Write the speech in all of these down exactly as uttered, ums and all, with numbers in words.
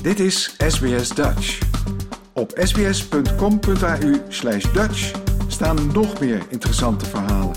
Dit is S B S Dutch. Op sbs.com.au slash Dutch staan nog meer interessante verhalen.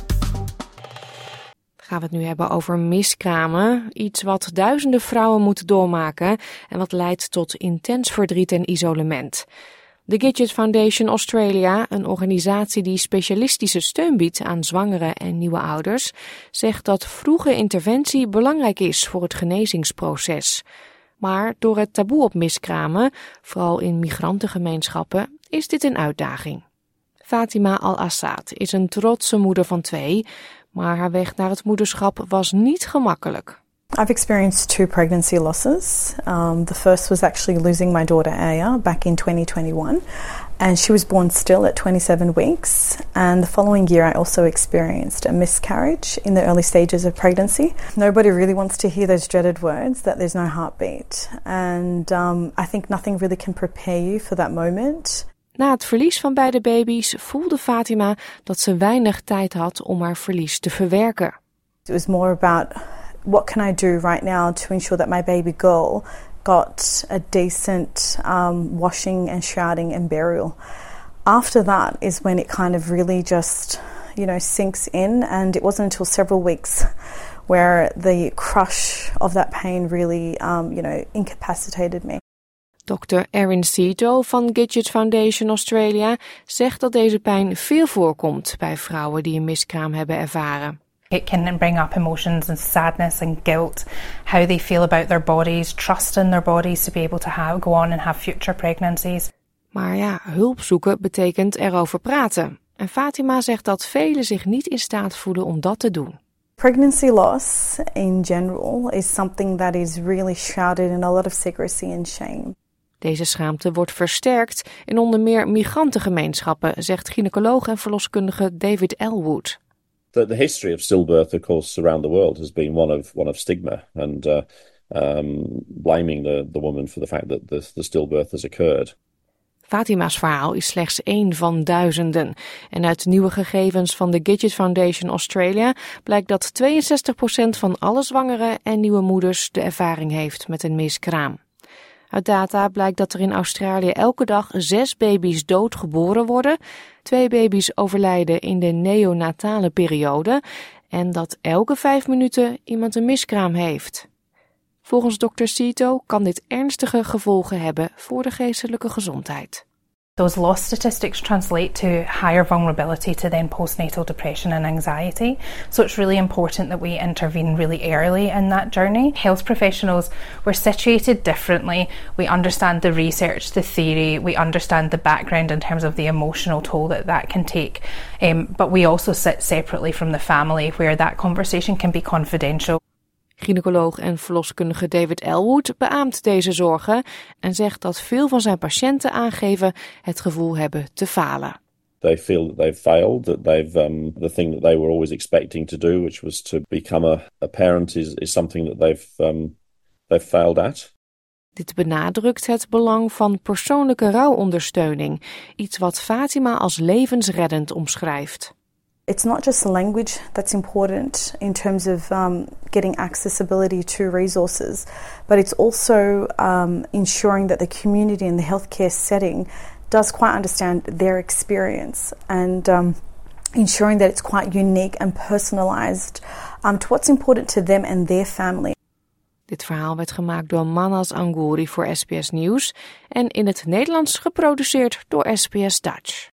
Gaan we het nu hebben over miskramen. Iets wat duizenden vrouwen moeten doormaken en wat leidt tot intens verdriet en isolement. De Gidget Foundation Australia, een organisatie die specialistische steun biedt aan zwangere en nieuwe ouders, zegt dat vroege interventie belangrijk is voor het genezingsproces. Maar door het taboe op miskramen, vooral in migrantengemeenschappen, is dit een uitdaging. Fatima Al-Assad is een trotse moeder van twee, maar haar weg naar het moederschap was niet gemakkelijk. I've experienced two pregnancy losses. Um, the first was actually losing my daughter Aya back in twenty twenty-one, and she was born still at twenty-seven weeks. And the following year I also experienced a miscarriage in the early stages of pregnancy. Nobody really wants to hear those dreaded words that there's no heartbeat. And um, I think nothing really can prepare you for that moment. Na het verlies van beide baby's voelde Fatima dat ze weinig tijd had om haar verlies te verwerken. It was more about what can I do right now to ensure that my baby girl got a decent um, washing and shrouding and burial. After that is when it kind of really just, you know, sinks in, and it wasn't until several weeks where the crush of that pain really, um, you know, incapacitated me. dokter Erin Sito van Gidget Foundation Australia zegt dat deze pijn veel voorkomt bij vrouwen die een miskraam hebben ervaren. It can bring up emotions and sadness and guilt, how they feel about their bodies, trust in their bodies to be able to have, go on and have future pregnancies. Maar ja, hulp zoeken betekent erover praten. En Fatima zegt dat velen zich niet in staat voelen om dat te doen. Pregnancy loss in general is something that is really shrouded in a lot of secrecy and shame. Deze schaamte wordt versterkt in onder meer migrantengemeenschappen, zegt gynaecoloog en verloskundige David Elwood. The, the history of stillbirth, of course, around the world has been one of one of stigma and uh, um, blaming the, the woman for the fact that the, the stillbirth has occurred. Fatima's verhaal is slechts één van duizenden. En uit nieuwe gegevens van de Gidget Foundation Australia blijkt dat tweeënzestig procent van alle zwangere en nieuwe moeders de ervaring heeft met een miskraam. Uit data blijkt dat er in Australië elke dag zes baby's doodgeboren worden, twee baby's overlijden in de neonatale periode en dat elke vijf minuten iemand een miskraam heeft. Volgens dokter Sito kan dit ernstige gevolgen hebben voor de geestelijke gezondheid. Those loss statistics translate to higher vulnerability to then postnatal depression and anxiety. So it's really important that we intervene really early in that journey. Health professionals, we're situated differently. We understand the research, the theory, we understand the background in terms of the emotional toll that that can take. Um, but we also sit separately from the family where that conversation can be confidential. Gynaecoloog en verloskundige David Elwood beaamt deze zorgen en zegt dat veel van zijn patiënten aangeven het gevoel hebben te falen. They feel that they've failed, that they've um, the thing that they were always expecting to do, which was to become a, a parent, is, is something that they've um, they've failed at. Dit benadrukt het belang van persoonlijke rouwondersteuning, iets wat Fatima als levensreddend omschrijft. It's not just language that's important in terms of um, getting accessibility to resources, but it's also um, ensuring that the community in the healthcare setting does quite understand their experience and um, ensuring that it's quite unique and personalised um, to what's important to them and their family. Dit verhaal werd gemaakt door Manas Angouri voor S B S Nieuws en in het Nederlands geproduceerd door S B S Dutch.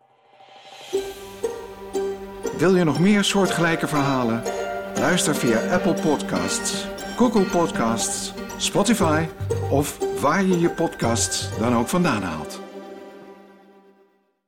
Wil je nog meer soortgelijke verhalen? Luister via Apple Podcasts, Google Podcasts, Spotify of waar je je podcasts dan ook vandaan haalt.